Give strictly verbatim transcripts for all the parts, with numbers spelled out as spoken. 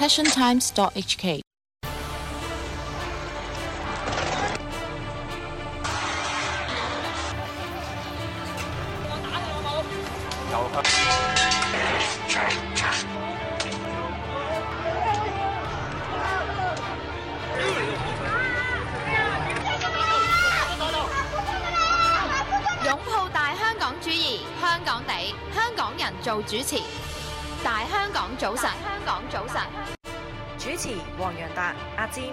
passion times dot h k。 擁抱大香港主義，香港地，香港人做主持。大香港早晨，香港早晨， 主持黃洋達、阿占。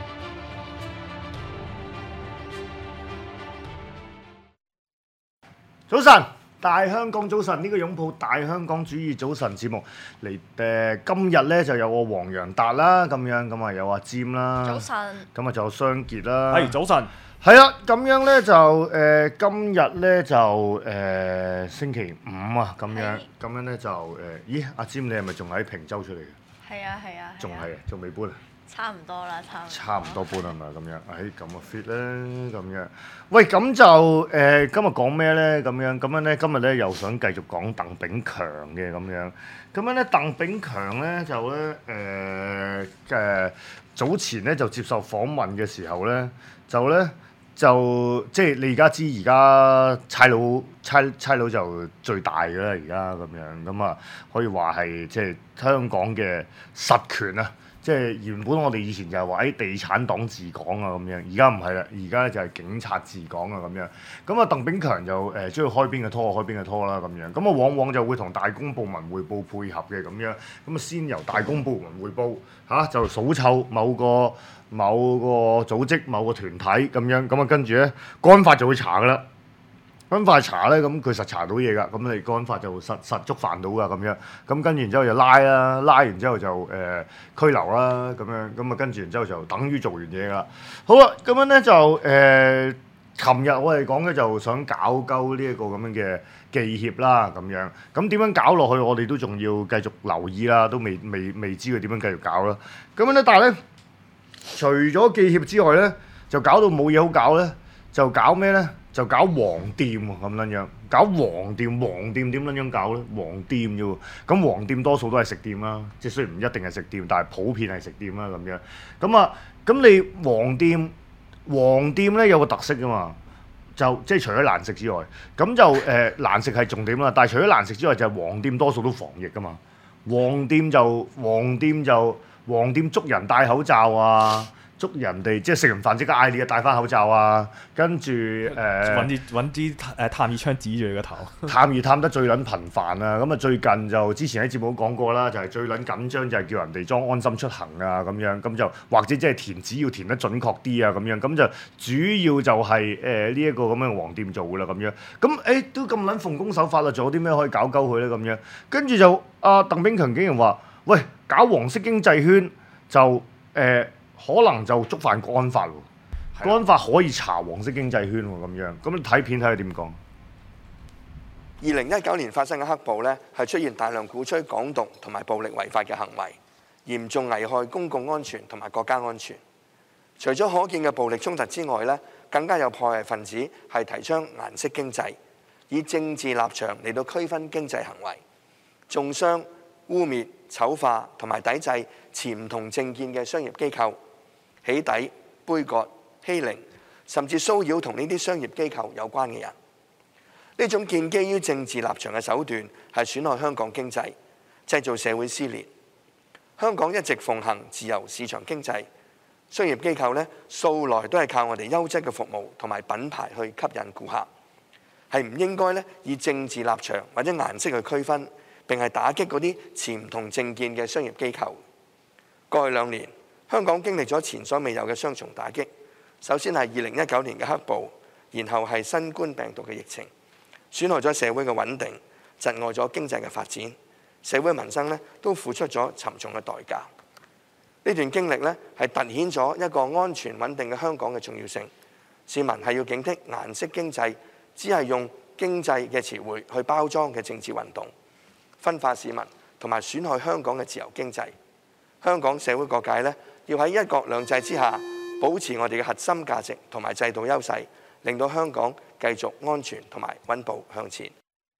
早晨，大香港早晨，呢個擁抱大香港主義早晨節目嚟誒，今日咧就有我黃洋達啦，咁樣咁啊有阿占啦， 早晨， 咁啊仲有雙傑啦， 係早晨。 係啦，咁樣咧就誒、呃，今日咧就誒、呃、星期五啊，咁樣，咁樣咧就誒、呃，咦，阿占你係咪仲喺坪洲出嚟嘅？ 係啊係啊， 仲係，仲未搬啊？ 差唔多啦，差唔多。 差唔多搬係咪咁樣？誒咁啊 fit 啦，咁樣。喂，咁就誒、呃、今日講咩咧？咁樣，咁樣咧，今日咧又想繼續講鄧炳強嘅咁樣。咁樣咧，鄧炳強咧就咧誒誒早前咧就接受訪問嘅時候咧，就咧。就即係你而家知，而家差佬差差佬就最大嘅啦，而家咁樣咁啊，可以話係即係香港嘅實權啊！即係原本我哋以前就係話誒地產黨治港啊咁樣，而家唔係啦，而家咧就係警察治港啊咁樣。咁啊，鄧炳強就誒中意開邊嘅拖開邊嘅拖啦咁樣。咁啊，往往就會同大公部門匯報配合嘅咁樣。咁啊，先由大公部門匯報嚇、啊，就數臭某個某個組織、某個團體咁樣。咁啊，跟住咧，國安法就會查噶啦。國安法查咧，咁佢實查到嘢㗎，咁你國安法就實實觸犯到㗎咁樣，咁跟住然之後就拉啦，拉完之後就誒、呃、拘留啦，咁樣，咁啊跟住然之後就等於做完嘢㗎。好啦，咁樣咧就誒，琴、呃、日我哋講嘅就想搞鳩呢一個咁樣嘅記協啦，咁樣，咁點樣搞落去，我哋都仲要繼續留意啦，都未未未知佢點樣繼續搞啦。咁樣咧，但係咧，除咗記協之外咧，就搞到冇嘢好搞咧，就搞咩咧？就搞黃店喎，咁樣樣，搞黃店，黃店點樣樣搞咧？黃店啫喎，咁黃店多數都係食店啦，即係雖然唔一定係食店，但係普遍係食店啦咁樣。咁啊，咁你黃店，黃店咧有個特色㗎嘛，就即係除咗難食之外，咁就誒、呃、難食係重點啦。但係除咗難食之外，就係、是、黃店多數都防疫㗎嘛。黃店就黃店就黃店捉人戴口罩啊！捉人哋即係食完飯即刻嗌你啊戴翻口罩啊，跟住誒揾啲揾啲誒探熱槍指住你個頭， 探熱探得最撚頻繁啊！咁啊最近就之前喺節目都講過啦，就係、是、最撚緊張就係叫人哋裝安心出行啊咁樣，咁就或者即係填紙要填得準確啲啊咁樣，咁就主要就係誒呢一個咁樣嘅黃店做噶啦咁樣，咁誒、欸、都咁撚奉公守法啦，仲有啲咩可以搞鳩佢咧咁樣？跟住就阿、啊、鄧炳強竟然話：喂，搞黃色經濟圈就誒。呃可能就觸犯國安法喎，國安法可以查黃色經濟圈喎咁樣，咁你睇片睇下點講？ 二零一九年發生嘅黑暴呢，係出現大量鼓吹港獨同埋暴力違法嘅行為，嚴重危害公共安全同埋國家安全。除咗可見嘅暴力衝突之外呢，更加有破壞分子係提倡顏色經濟，以政治立場嚟到區分經濟行為，中傷、污蔑、醜化同埋抵制持唔同政見嘅商業機構。起底、杯葛、欺凌，甚至騷擾同呢啲商業機構有關嘅人，呢種建基於政治立場嘅手段係損害香港經濟，製造社會撕裂。香港一直奉行自由市場經濟，商業機構呢，素來都係靠我哋優質嘅服務同埋品牌去吸引顧客，係唔應該呢以政治立場或者顏色去區分，並係打擊嗰啲持唔同政見嘅商業機構。過去兩年，香港經歷咗前所未有嘅雙重打擊，首先係二零一九年嘅黑暴，然後係新冠病毒嘅疫情，損害咗社會嘅穩定，窒礙咗經濟嘅發展，社會民生呢都付出咗沉重嘅代價。呢段經歷呢係凸顯咗一個安全穩定嘅香港嘅重要性。市民係要警惕顏色經濟，只係用經濟嘅詞彙去包裝嘅政治運動，分化市民同埋損害香港嘅自由經濟。香港社會各界呢，要喺一國兩制之下，保持我哋嘅核心價值同埋制度優勢，令到香港繼續安全同埋穩步向前。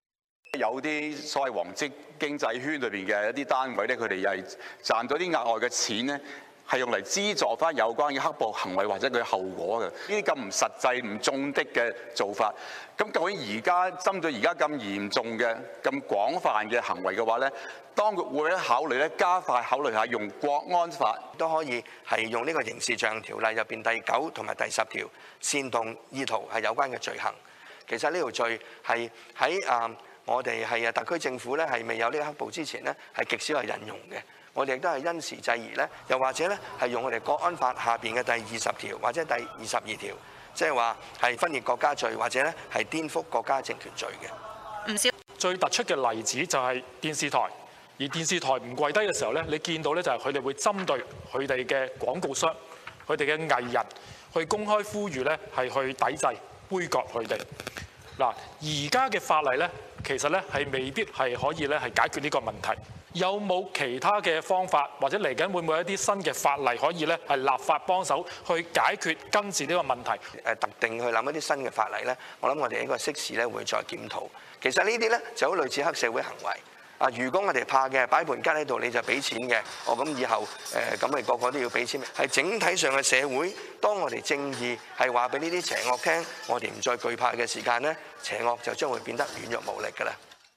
有啲所謂黃色經濟圈裏邊嘅一啲單位咧，佢哋又係賺到啲額外嘅錢咧，係用嚟資助翻有關嘅黑暴行為或者佢後果嘅。呢啲咁唔實際、唔中的嘅做法，咁究竟而家針對而家咁嚴重嘅、咁廣泛嘅行為嘅話咧，當局會考慮咧加快考慮下用國安法， 都可以係用呢個刑事罪行條例入邊第九同埋第十條煽動意圖係有關嘅罪行。其實呢條罪係喺啊。我哋係啊，特區政府咧係未有呢個黑暴之前咧，係極少係引用嘅。我哋亦都係因時制宜咧，又或者咧係用我哋國安法下邊嘅第二十條或者第二十二條，即係話係分裂國家罪或者咧係顛覆國家政權罪嘅。 唔少最突出嘅例子就係電視台，而電視台唔跪低嘅時候咧，你見到咧就係佢哋會針對佢哋嘅廣告商、佢哋嘅藝人去公開呼籲咧係去抵制、杯葛佢哋。嗱，而家嘅法例咧。其實咧係未必係可以咧係解決呢個問題。有冇其他嘅方法，或者嚟緊會唔會有一啲新嘅法例可以咧係立法幫手去解決根治呢個問題？ 誒特定去諗一啲新嘅法例咧，我諗我哋應該適時咧會再檢討。其實呢啲咧就好類似黑社會行為。啊！如果我哋怕嘅擺盤吉喺度，你就俾錢嘅。哦，咁以後誒咁咪個個都要俾錢。係整體上嘅社會，當我哋正義係話俾呢啲邪惡聽，我哋唔再懼怕嘅時間咧，邪惡就將會變得軟弱無力㗎啦。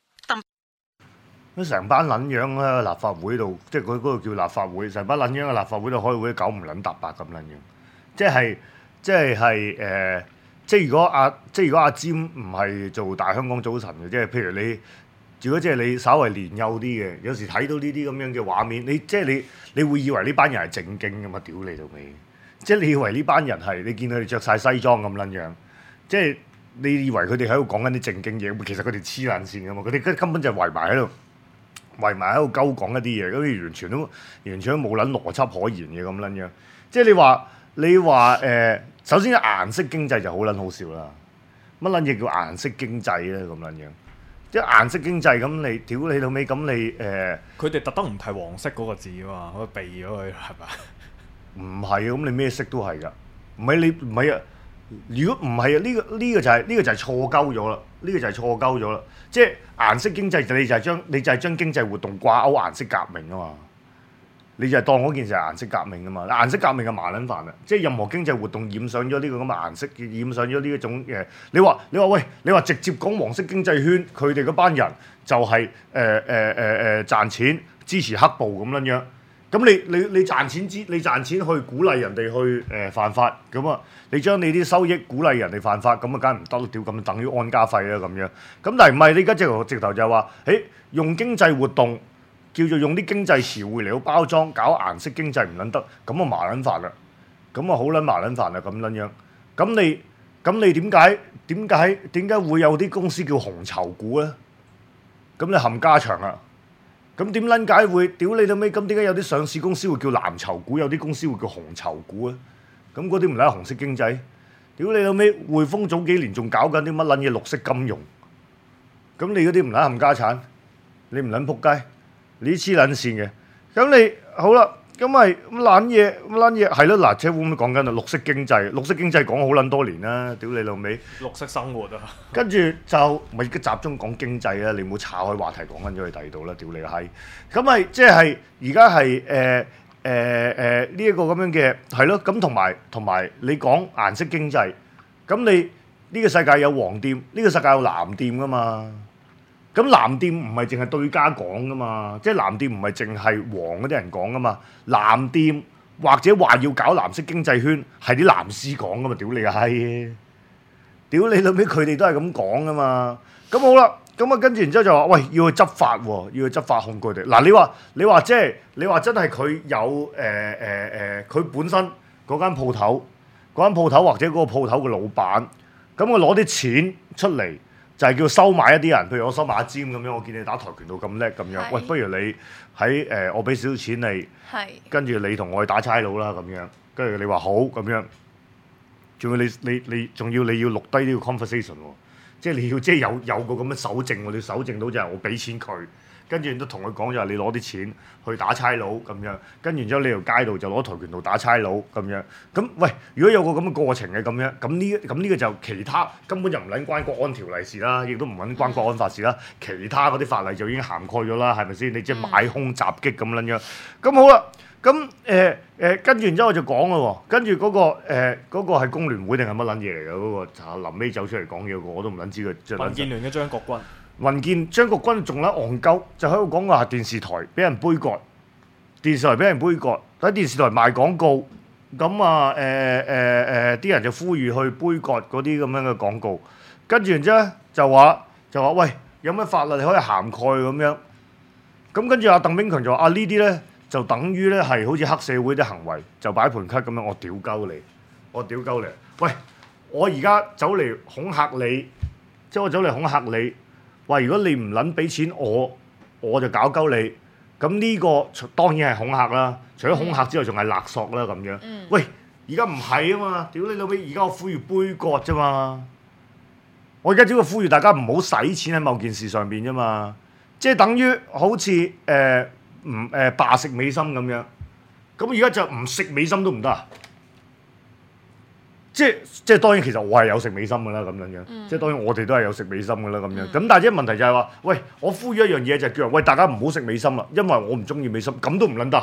咁成班撚樣喺立法會度，即係佢嗰度叫立法會，成班撚樣喺立法會度開會，九唔撚搭八咁撚樣。即係即係係誒，即係如果阿即係如果阿詹唔係做大香港早晨嘅，即係譬如你。如果即係你稍為年幼啲嘅，有時睇到呢啲咁樣嘅畫面，你即係你，你會以為呢班人係正經㗎嘛？屌你老味！即係你以為呢班人係你見佢哋着晒西裝咁撚樣，即係你以為佢哋喺度講緊啲正經嘢，其實佢哋黐撚線㗎嘛！佢哋根本就係圍埋喺度，圍埋喺度鳩講一啲嘢，嗰啲完全都完全都冇撚邏輯可言嘅咁撚樣。即係你話你話誒、呃，首先顏色經濟就好撚好笑啦！乜撚嘢叫顏色經濟咧？咁撚樣。即係顏色經濟咁，你屌你老味咁你誒， 佢哋特登唔提黃色嗰個字啊嘛，我避咗佢係咪？ 唔係啊，咁你咩色都係㗎，唔係你唔係啊。如果唔係啊，呢個呢個就係呢個就係錯鳩咗啦，呢個就係錯鳩咗啦。即係顏色經濟，你就係將你就係將經濟活動掛鈎顏色革命啊嘛。你就係當嗰件事係顏色革命啊嘛，顏色革命係麻撚煩啊！即係任何經濟活動染上咗呢個咁嘅顏色，染上咗呢一種誒，你話你話喂，你話直接講黃色經濟圈，佢哋嗰班人就係誒誒誒誒賺錢支持黑暴咁樣樣，咁你你你賺錢支你賺錢去鼓勵人哋去誒、呃、犯法，咁啊你將你啲收益鼓勵人哋犯法，咁啊梗係唔得咯，屌咁等於安家費啦咁樣，咁但係唔係你而家直頭直頭就係話，誒用經濟活動。叫做用啲經濟詞彙嚟到包裝，搞顏色經濟唔撚得，咁啊麻撚煩啦，咁啊好撚麻撚煩啦咁撚樣。咁你咁你點解點解點解會有啲公司叫紅籌股咧？咁你冚家祥啊！咁點撚解會屌你到尾？咁點解有啲上市公司會叫藍籌股，有啲公司會叫紅籌股咧？咁嗰啲唔係紅色經濟？屌你到尾，匯豐早幾年仲搞緊啲乜撚嘢綠色金融？咁你嗰啲唔撚冚家產，你唔撚仆街？你黐撚線嘅，咁你好啦，咁咪咁撚嘢，咁撚嘢係咯，嗱，即係會唔會講緊啊？綠色經濟，綠色經濟講好撚多年啦，屌你老味！ 綠色生活啊， 跟住就咪集中講經濟啦，你唔好岔開話題講緊咗去第二度啦，屌你個閪！咁咪即係而家係誒誒誒呢一個咁樣嘅係咯，咁同埋同埋你講顏色經濟，咁你呢個世界有黃店，呢個世界有藍店噶嘛？咁藍店唔係淨係對家講噶嘛，即係藍店唔係淨係黃嗰啲人講噶嘛，藍店或者話要搞藍色經濟圈係啲藍絲講噶嘛，屌你個閪！屌你老味，佢哋都係咁講噶嘛。咁好啦，咁啊跟住然之後就話喂要去執法喎，要去執法控佢哋。嗱你話你話即係你話真係佢有誒誒誒，佢、呃呃、本身嗰間鋪頭嗰間鋪頭或者嗰個鋪頭嘅老闆，咁我攞啲錢出嚟。就係叫收買一啲人，譬如我收買阿尖咁樣，我見你打跆拳道咁叻咁樣，喂，不如你喺誒、呃、我俾少少錢你，跟住你同我去打差佬啦咁樣，跟住你話好咁樣，仲要你你你仲要你要錄低呢個 conversation 喎，即係你要即係有有個咁嘅搜證喎，你搜證到就係我俾錢佢， 跟住都同佢講就係你攞啲錢去打差佬咁樣，跟住之後你條街度就攞跆拳道打差佬咁樣。咁喂，如果有個咁嘅過程嘅咁樣，咁呢咁呢個就其他根本就唔撚關國安條例事啦，亦都唔撚關國安法事啦，其他嗰啲法例就已經涵蓋咗啦，係咪先？你即係買兇襲擊咁撚樣。咁好啦。咁誒誒跟住然之後我就講啦喎，跟住嗰個誒嗰個係工聯會定係乜撚嘢嚟嘅嗰個？查臨尾走出嚟講嘢個，我都唔撚知佢。 民建聯嘅張國軍， 民建張國軍仲喺戇鳩，就喺度講話電視台俾人杯葛，電視台俾人杯葛，喺電視台賣廣告，咁啊誒誒誒啲人就呼籲去杯葛嗰啲咁樣嘅廣告，跟住然之後咧就話就話喂，有咩法律你可以涵蓋咁樣？咁跟住阿鄧炳強就話啊呢啲咧。就等於咧係好似黑社會啲行為，就擺盤卡咁樣，我屌鳩你，我屌鳩你。喂，我而家走嚟恐嚇你，即係我走嚟恐嚇你，話如果你唔撚俾錢我，我就搞鳩你。咁呢個當然係恐嚇啦，除咗恐嚇之外，仲係勒索啦咁樣。嗯、喂，而家唔係啊嘛，屌你老味，而家我呼籲杯葛啫嘛。我而家只係呼籲大家唔好使錢喺某件事上邊啫嘛，即係等於好似誒。呃唔誒罷食美心咁樣，咁而家就唔食美心都唔得啊！即係即係當然其實我係有食美心㗎啦，咁樣樣，嗯、即係當然我哋都係有食美心㗎啦，咁樣。咁、嗯、但係即係問題就係話，喂，我呼籲一樣嘢就係叫人喂大家唔好食美心啦，因為我唔中意美心，咁都唔撚得。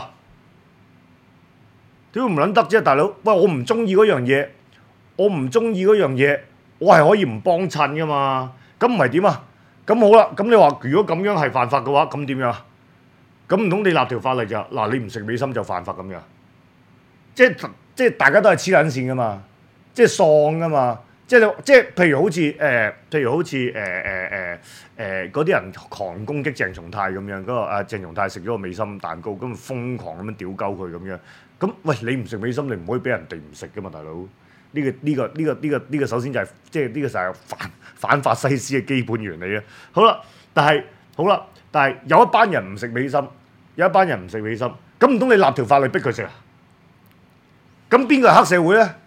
點會唔撚得啫，大佬？喂，我唔中意嗰樣嘢，我唔中意嗰樣嘢，我係可以唔幫襯㗎嘛？咁唔係點啊？咁好啦，咁你話如果咁樣係犯法嘅話，咁點樣？咁唔通你立條法例就嗱，你唔食美心就犯法咁樣？即係即係大家都係黐撚線噶嘛，即係喪噶嘛，即係即係譬如好似誒、呃，譬如好似誒誒誒誒嗰啲人狂攻擊鄭松泰咁樣，嗰、嗰個阿鄭松泰食咗個美心蛋糕，咁瘋狂咁樣屌鳩佢咁樣。咁喂，你唔食美心，你唔可以俾人哋唔食噶嘛，大佬？呢、呢個呢、呢個呢、呢個呢、呢個呢、呢個首先就係即係呢個就係反反法西斯嘅基本原理啊。好啦，但係好啦，但係有一班人唔食美心。有一班人唔食美心，咁唔通你立條法律逼佢食啊？咁邊個係黑社會咧？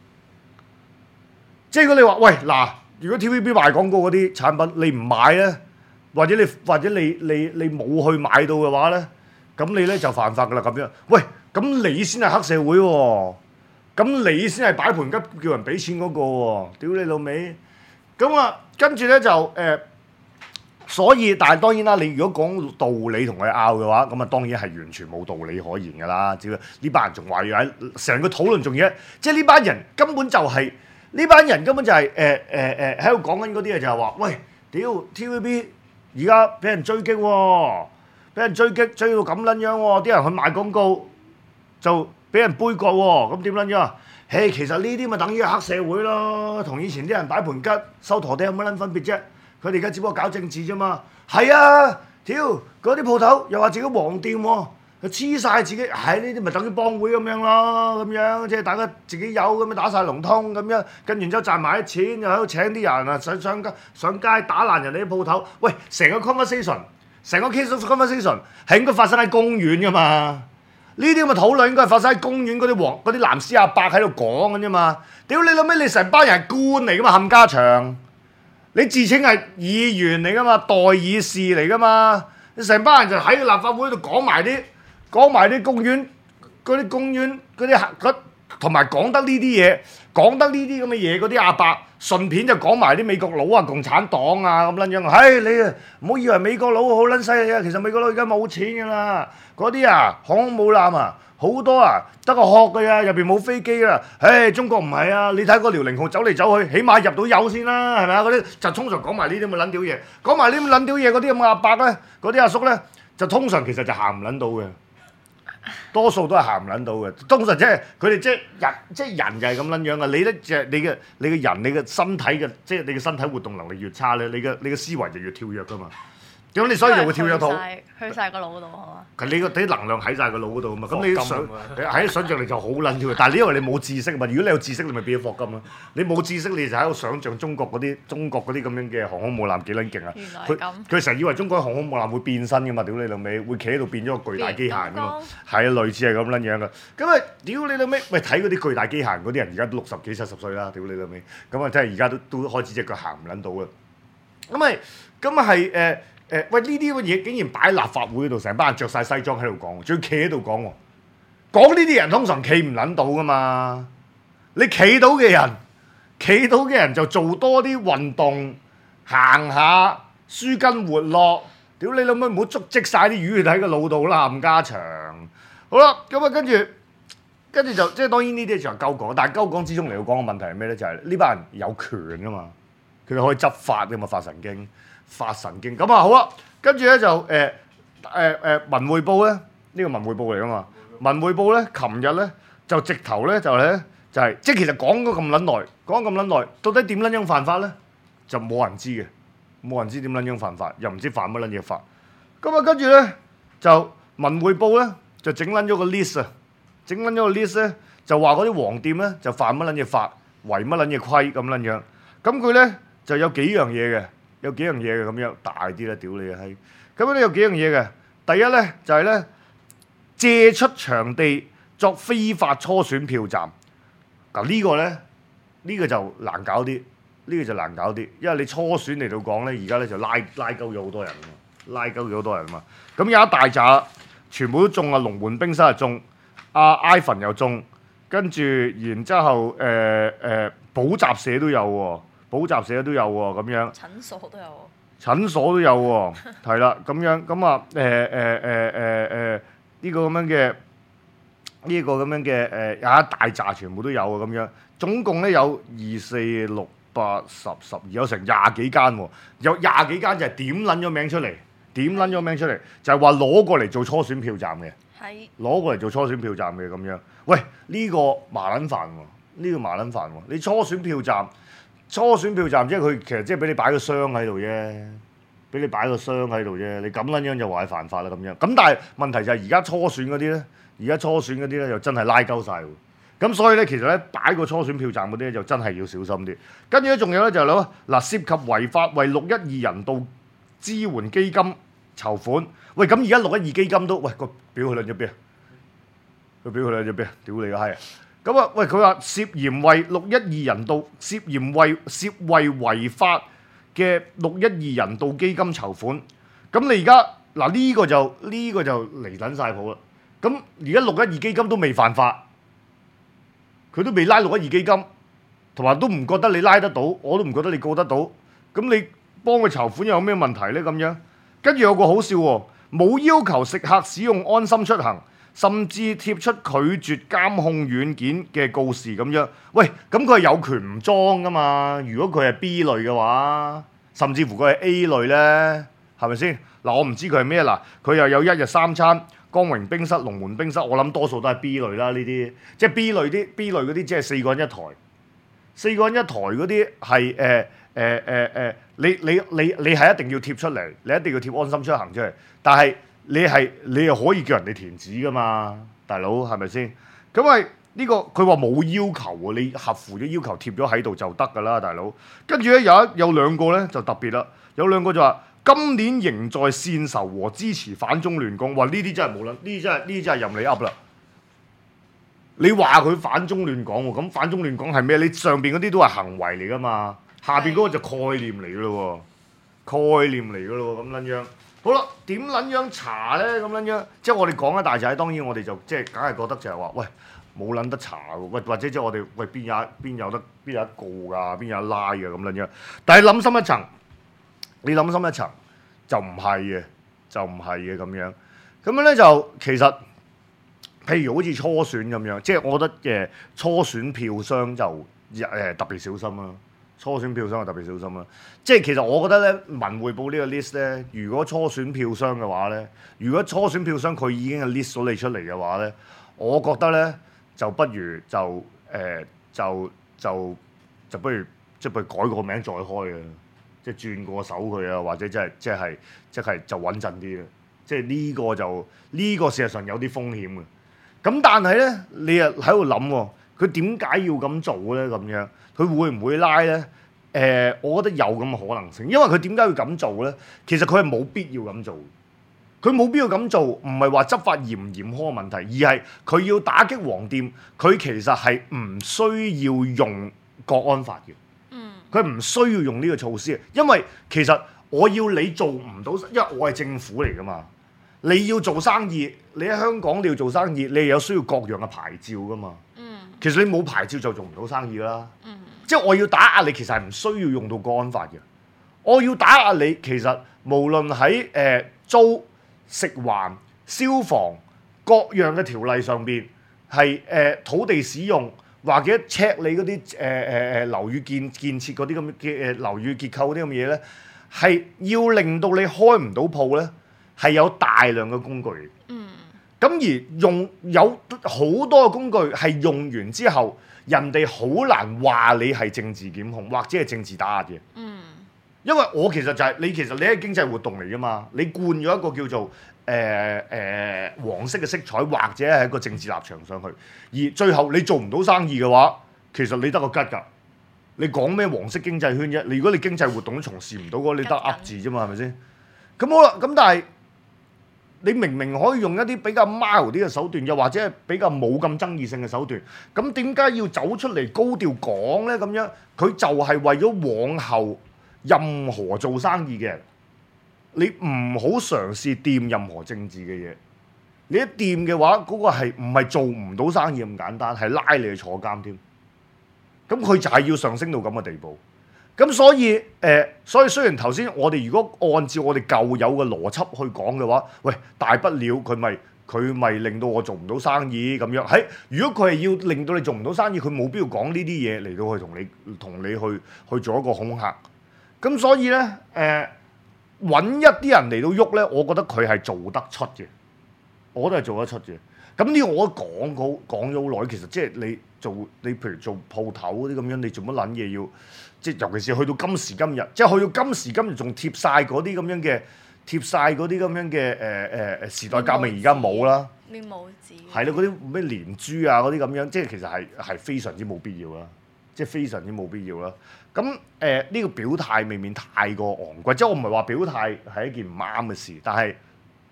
即係如果你話喂嗱，如果 T V B 賣廣告嗰啲產品你唔買咧，或者你或者你你你冇去買到嘅話咧，咁你咧就犯法噶啦咁樣。喂，咁你先係黑社會喎，咁你先係擺盤吉叫人俾錢嗰個喎，屌你老味！咁啊，跟住咧就誒。呃所以，但係當然啦，你如果講道理同佢拗嘅話，咁啊當然係完全冇道理可言㗎啦。只要呢班人仲話要喺成個討論仲要，即係呢班人根本就係、是、呢班人根本就係誒誒誒喺度講緊嗰啲嘢，就係話喂，屌 T V B 而家俾人追擊喎、哦，俾人追擊追到咁撚樣喎，啲人去賣廣告就俾人杯葛喎，咁點撚樣啊？誒，其實呢啲咪等於黑社會咯，同以前啲人擺盤吉收陀地有乜撚分別啫？佢哋而家只不過搞政治啫嘛，係啊，屌嗰啲鋪頭又話自己黃店喎，黐晒自己，係呢啲咪等於幫會咁樣咯，咁樣即係大家自己有咁樣打晒龍通咁樣，跟住之後賺埋啲錢，又喺度請啲人啊上上街上街打爛人哋啲鋪頭，喂，成個 conversation， 成個 case of conversation 係應該發生喺公園噶嘛？呢啲咁嘅討論應該係發生喺公園嗰啲黃嗰啲藍絲阿伯喺度講嘅啫嘛，屌你老味，你成班人係官嚟噶嘛，冚家祥！你自稱係議員嚟噶嘛，代議士嚟噶嘛？你成班人就喺立法會度講埋啲講埋啲公園嗰啲公園嗰啲客同埋講得呢啲嘢，講得呢啲咁嘅嘢嗰啲阿伯，順便就講埋啲美國佬啊、共產黨啊咁撚樣。唉、哎，你啊唔好以為美國佬好撚犀利啊，其實美國佬而家冇錢㗎啦，嗰啲啊航空母艦啊。好多啊，得個殼嘅呀，入邊冇飛機啦。唉，中國唔係啊，你睇個遼寧號走嚟走去，起碼入到油先啦，係咪啊？嗰啲就通常講埋呢啲咁嘅撚屌嘢，講埋呢啲咁撚屌嘢嗰啲咁嘅阿伯咧，嗰啲阿叔咧，就通常其實就行唔撚到嘅，多數都係行唔撚到嘅。通常即係佢哋即係人，即係人就係咁撚樣嘅。你咧就係你嘅你嘅人，你嘅身體嘅，即係你嘅身體活動能力越差咧，你嘅你嘅思維就越跳躍噶嘛。咁你所以就會跳躍到去曬個腦度係嘛？ 你個啲能量喺晒個腦嗰度啊嘛，咁你想喺想像力就好撚跳躍，但係你因為你冇知識啊嘛，如果你有知識，你咪變咗霍金咯。你冇知識，你就喺度想像中國嗰啲中國嗰啲咁樣嘅航空母艦幾撚勁啊！佢佢成日以為中國航空母艦會變身噶嘛，屌你老味，會企喺度變咗個巨大機械噶嘛，係啊，類似係咁撚樣噶。咁啊，屌你老味，喂睇嗰啲巨大機械嗰啲人而家都六十幾七十歲啦，屌你老味，咁啊真係而家都都開始隻腳行唔撚到啊！咁咪咁啊係誒。誒誒喂呢啲嘢竟然擺喺立法會度，成班人着晒西裝喺度講，仲要企喺度講喎。講呢啲人通常企唔撚到噶嘛，你企到嘅人，企到嘅人就做多啲運動，行下，舒筋活絡。屌你老母唔好捉積晒啲魚喺個腦度啦，冚家祥。好啦，咁啊跟住。跟住就即係當然呢啲就係鳩講，但係鳩講之中嚟到講嘅問題係咩咧？就係呢班人有權啊嘛，佢哋可以執法㗎嘛，發神經，發神經。咁啊好啦，跟住咧就誒誒誒文匯報咧，呢、呢個文匯報嚟㗎嘛，文匯報咧，琴日咧就直頭咧就咧就係、是、即係其實講咗咁撚耐，講咗咁撚耐，到底點撚樣犯法咧？就冇人知嘅，冇人知點撚樣犯法，又唔知犯乜撚嘢法。咁啊跟住咧就文匯報咧就整撚咗個 list 啊！整撚咗個 list 咧，就話嗰啲黃店咧就犯乜撚嘢法，違乜撚嘢規咁撚樣。咁佢咧就有幾樣嘢嘅，有幾樣嘢嘅咁樣，大啲啦，屌你啊閪！咁咧有幾樣嘢嘅，第一咧就係、是、咧借出場地作非法初選票站。嗱呢個咧呢、呢個就難搞啲，呢、呢個就難搞啲，因為你初選嚟到講咧，而家咧就拉拉鳩咗好多人，拉鳩咗好多人嘛。咁有一大紮全部都中啊，龍門冰室係中。阿 Ivan 又中，跟住然之後誒誒補習社都有喎，補習社都有喎咁樣。 診所都有喎。 診所都有喎，係啦咁樣咁啊誒誒誒誒誒呢個咁樣嘅呢個咁樣嘅誒有一大紮全部都有啊咁樣，總共咧有二四六八十十二有成廿幾間喎，有廿幾間就係點撚咗名出嚟，點撚咗名出嚟就係話攞過嚟做初選票站嘅。攞過嚟做初選票站嘅咁樣，喂呢、這個麻撚煩喎，呢、這個麻撚煩喎，你初選票站，初選票站即係佢其實即係俾你擺個箱喺度啫，俾你擺個箱喺度啫，你咁撚樣就話係犯法啦咁樣。咁但係問題就係而家初選嗰啲咧，而家初選嗰啲咧又真係拉鳩晒喎。咁所以咧其實咧擺個初選票站嗰啲咧就真係要小心啲。跟住咧仲有咧就係攞嗱涉及違法為六一二人道支援基金籌款。喂，咁而家六一二基金都喂個表去兩隻邊啊？個表去兩隻邊啊？屌你個閪啊！咁啊，喂佢話涉嫌為六一二人道涉嫌為涉為違法嘅六一二人道基金籌款。咁你而家嗱呢個就呢、呢個就離撚晒譜啦。咁而家六一二基金都未犯法，佢都未拉六一二基金，同埋都唔覺得你拉得到，我都唔覺得你告得到。咁你幫佢籌款有咩問題咧？咁樣跟住有個好笑喎。冇要求食客使用安心出行，甚至貼出拒絕監控軟件嘅告示咁樣。喂，咁佢係有權唔裝噶嘛？如果佢係 B 類嘅話，甚至乎佢係 A 類咧，係咪先？嗱，我唔知佢係咩嗱，佢又有一日三餐、光榮冰室、龍門冰室，我諗多數都係 B 類啦。呢啲即係 B 類啲 B 類嗰啲，即係四個人一台，四個人一台嗰啲係誒誒誒誒，你你你你係一定要貼出嚟，你一定要貼安心出行出嚟。但係你係你又可以叫人哋填紙噶嘛，大佬係咪先？咁係呢個佢話冇要求喎，你合乎咗要求貼咗喺度就得噶啦，大佬。跟住咧有一有兩個咧就特別啦，有兩個就話今年仍在線仇和支持反中亂港，話呢啲真係冇撚，呢啲真係呢啲真係任你噏啦。你話佢反中亂港喎，咁反中亂港係咩？你上邊嗰啲都係行為嚟噶嘛，下邊嗰個就概念嚟噶咯喎，概念嚟噶咯喎，咁撚樣。好啦，點撚樣查咧？咁撚樣，即係我哋講一大仔，當然我哋就即係梗係覺得就係話，喂冇撚得查喎，喂或者即係我哋喂邊有邊有得邊有得告㗎，邊有得拉㗎咁撚樣。但係諗深一層，你諗深一層就唔係嘅，就唔係嘅咁樣。咁樣咧就其實，譬如好似初選咁樣，即係我覺得嘅初選票箱就誒特別小心啦。初選票箱就特別小心啦，即係其實我覺得咧，文匯報呢個 list 咧，如果初選票箱嘅話咧，如果初選票箱佢已經係 list 咗你出嚟嘅話咧，我覺得咧就不如就誒、呃、就就就不如即係不如改個名再開啊，即係轉個手佢啊，或者即係即係即係就穩陣啲啦，即係呢個就呢、呢個事實上有啲風險嘅。咁但係咧，你又喺度諗喎，佢點解要咁做咧？咁樣佢會唔會拉咧？誒、呃，我覺得有咁嘅可能性，因為佢點解要咁做咧？其實佢係冇必要咁做，佢冇必要咁做，唔係話執法嚴唔嚴苛嘅問題，而係佢要打擊黃店，佢其實係唔需要用國安法嘅，嗯，佢唔需要用呢個措施，因為其實我要你做唔到，因為我係政府嚟噶嘛。你要做生意，你喺香港你要做生意，你係有需要各樣嘅牌照噶嘛。 嗯。 其實你冇牌照就做唔到生意啦。 嗯。 即係我要打壓你，其實係唔需要用到國安法嘅。我要打壓你，其實無論喺誒、呃、租、食環、消防各樣嘅條例上邊，係誒、呃、土地使用或者 check 你嗰啲誒誒誒樓宇建建設嗰啲咁嘅誒樓宇結構嗰啲咁嘅嘢咧，係要令到你開唔到鋪咧，係有大量嘅工具。 嗯。 咁而用有好多嘅工具係用完之後，人哋好難話你係政治檢控或者係政治打壓嘅。嗯。因為我其實就係、是、你，其實你係經濟活動嚟㗎嘛，你灌咗一個叫做誒誒、呃呃、黃色嘅色彩，或者係一個政治立場上去，而最後你做唔到生意嘅話，其實你得個吉㗎。你講咩黃色經濟圈啫？你如果你經濟活動都從事唔到嗰，你得噏字啫嘛，係咪先？咁好啦，咁但係你明明可以用一啲比較 mild 啲嘅手段，又或者係比較冇咁爭議性嘅手段，咁點解要走出嚟高調講咧？咁樣佢就係為咗往後。任何做生意嘅人，你唔好嘗試掂任何政治嘅嘢。你一掂嘅話，嗰、那個係唔係做唔到生意咁簡單，係拉你去坐監添。咁佢就係要上升到咁嘅地步。咁所以誒、呃，所以雖然頭先我哋如果按照我哋舊有嘅邏輯去講嘅話，喂，大不了佢咪佢咪令到我做唔到生意咁樣。喺如果佢係要令到你做唔到生意，佢冇必要講呢啲嘢嚟到去同你同你去去做一個恐嚇。咁所以咧，誒、呃、揾一啲人嚟到喐咧，我覺得佢係做得出嘅，我都係做得出嘅。咁呢個我講好講咗好耐，其實即係你做你譬如做鋪頭嗰啲咁樣，你做乜撚嘢要？即係尤其是去到今時今日，即係去到今時今日仲貼晒嗰啲咁樣嘅貼晒嗰啲咁樣嘅誒誒誒時代革命，而家冇啦。 面冇紙。係咯，嗰啲咩連珠啊嗰啲咁樣，即係其實係係非常之冇必要啦。即係非常之冇必要啦。咁誒呢個表態未免太過昂貴，即係我唔係話表態係一件唔啱嘅事，但係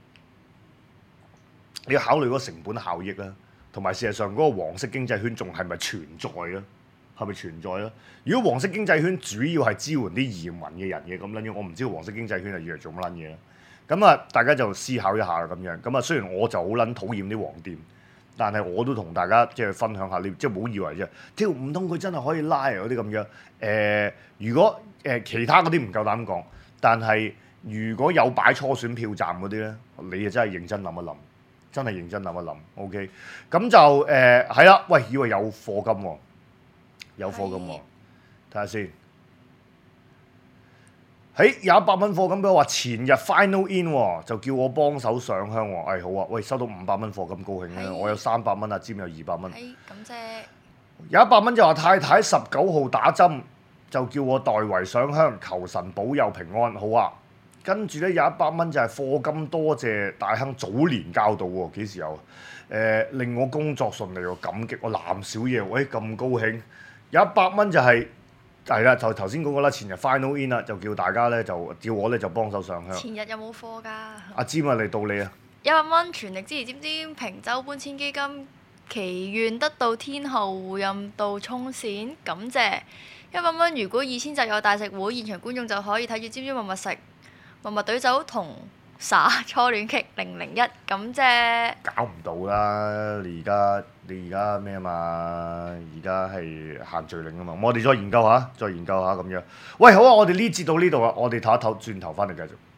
你要考慮嗰個成本效益啦，同埋事實上嗰個黃色經濟圈仲係咪存在咧？係咪存在咧？如果黃色經濟圈主要係支援啲移民嘅人嘅咁撚樣，我唔知道黃色經濟圈係要嚟做乜撚嘢啦。咁啊，大家就思考一下啦咁樣。咁啊，雖然我就好撚討厭啲黃店。但係我都同大家即係分享下，你即係唔好以為啫，屌唔通佢真係可以拉嗰啲咁樣？誒、呃，如果誒、呃、其他嗰啲唔夠膽講，但係如果有擺初選票站嗰啲咧，你啊真係認真諗一諗，真係認真諗一諗。OK，咁就誒係啦。喂，以為有課金喎，有課金喎，睇下先。喺、hey, 有一百蚊課金俾我話前日 final in 喎，就叫我幫手上香喎。哎好啊，喂收到五百蚊課金高興啊！ Hey. 我有三百蚊啊，占有二百蚊。 係咁啫。 有一百蚊就話太太十九號打針，就叫我代為上香，求神保佑平安。好啊，跟住咧有一百蚊就係課金，多謝大亨早年教導喎，幾時有？誒、呃、令我工作順利喎，感激我藍小爺，喂咁高興。有一百蚊就係、是。係啦，就頭先嗰個啦，前日 final in 啦，就叫大家咧，就叫我咧就幫手上香。 前日有冇課㗎？ 阿占啊，嚟到你啊！ 一百蚊全力支持尖尖平洲搬遷基金，祈願得到天后護蔭道衝線，感謝一百蚊。如果二千集有大食會，現場觀眾就可以睇住尖尖默默食，默默隊走同耍初戀劇零零一，感謝。 搞唔到啦！你而家你而家咩啊嘛？而家係限聚令啊嘛，我哋再研究下，再研究下咁樣。喂，好啊！我哋呢節到呢度啊，我哋唞一唞，轉頭翻嚟繼續。